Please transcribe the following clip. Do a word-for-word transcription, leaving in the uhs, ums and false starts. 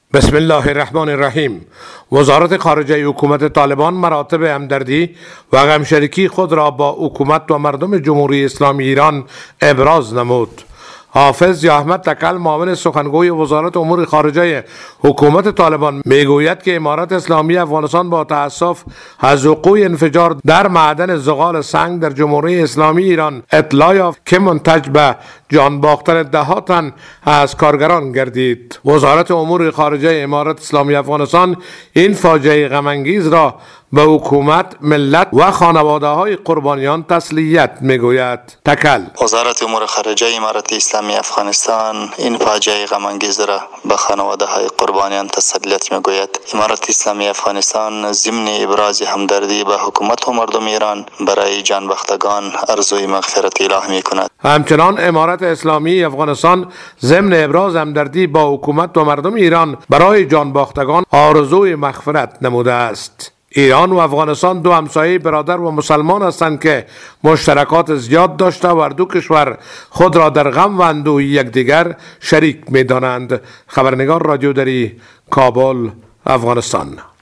بسم الله الرحمن الرحیم. وزارت خارجه حکومت طالبان مراتب همدردی و غمشریکی خود را با حکومت و مردم جمهوری اسلامی ایران ابراز نمود. حافظ یا احمد تکل، معاون سخنگوی وزارت امور خارجه حکومت طالبان، میگوید که امارت اسلامی افغانستان با تأسف از وقوع انفجار در معدن زغال سنگ در جمهوری اسلامی ایران اطلاع یافت که منتج به جان باختن ده ها تن از کارگران گردید. وزارت امور خارجه امارت اسلامی افغانستان این فاجعه غم انگیز را به حکومت، ملت و خانواده های قربانیان تسلیت میگوید. تکل: وزارت امور خارجه امارت اسلامی افغانستان این فاجعه غم انگیز را به خانواده های قربانیان تسلیت میگوید. امارت اسلامی افغانستان ضمن ابراز همدردی به حکومت و مردم ایران برای جانباختگان آرزوی مغفرت الهی میکند. همچنان امارت اسلامی افغانستان ضمن ابراز همدردی با حکومت و مردم ایران برای جانباختگان آرزوی مغفرت نموده است. ایران و افغانستان دو همسایه برادر و مسلمان هستند که مشترکات زیاد داشته و هر دو کشور خود را در غم و اندوه یکدیگر شریک می دانند. خبرنگار رادیو دری، کابل، افغانستان.